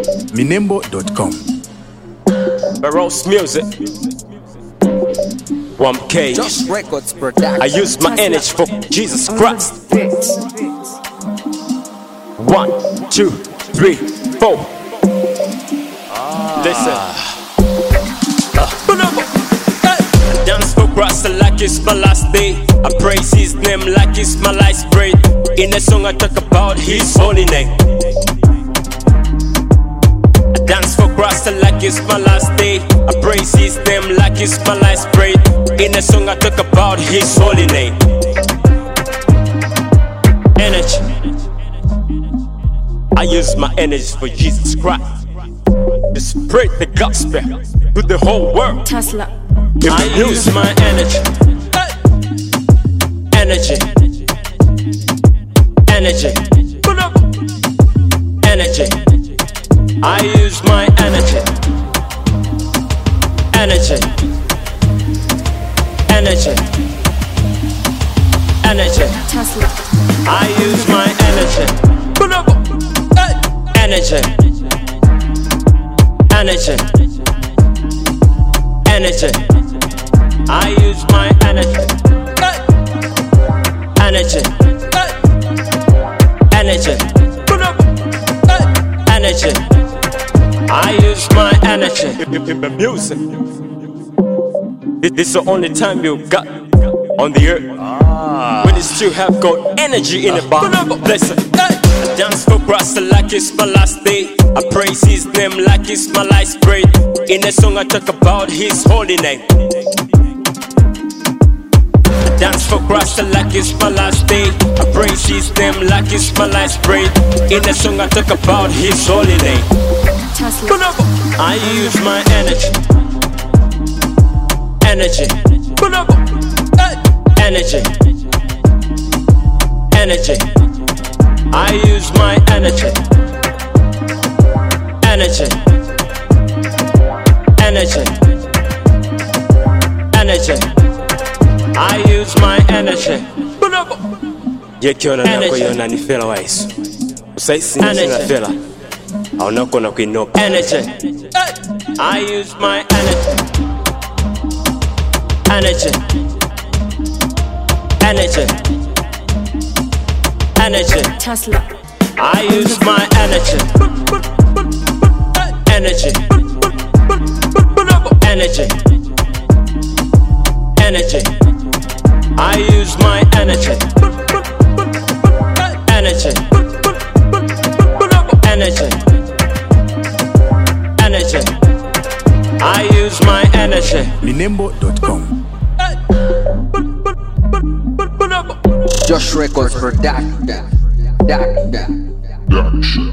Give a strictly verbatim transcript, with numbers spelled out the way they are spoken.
minembo dot com. Baros Music. one K. Just Records Production. I use my energy for Jesus Christ. One, two, three, four. Listen. I dance for Christ like it's my last day. I praise His name like it's my life's bread. In the song I talk about His holy name. I dance for Christ like it's my last day. I praise His name like it's my life's bread. In the song I talk about His holy name. Energy. I use my energy for Jesus Christ to spread the gospel to the whole world. Tesla. I use my energy. Energy. Energy. Energy. I use my energy. Energy. Energy. Energy. Tesla. I use my energy. Energy. Energy. Energy. I use my energy. Energy. Energy. Energy. I use my energy. Music. This is the only time you got on the earth when you still have got energy in the body. Listen. I dance for Christ like it's my last day. I praise His name like it's my life's bread. In the song I talk about His holy name. I dance for Christ like it's my last day. I praise His name like it's my life's bread. In the song I talk about His holy name. Tesla. I use my energy. Energy. Energy. Energy. I use my energy. Energy. Energy. Energy. I use my energy. Yekiona nako yona ni fela wise. Usaisi ni fela. Au nako na kuinoka. Energy. I use my energy. Energy. Energy. Energy. Tesla. I use my energy. Energy. Energy. Energy. I use my energy. Energy. Energy. Energy. I use my energy. minembo dot com. Just Records Production.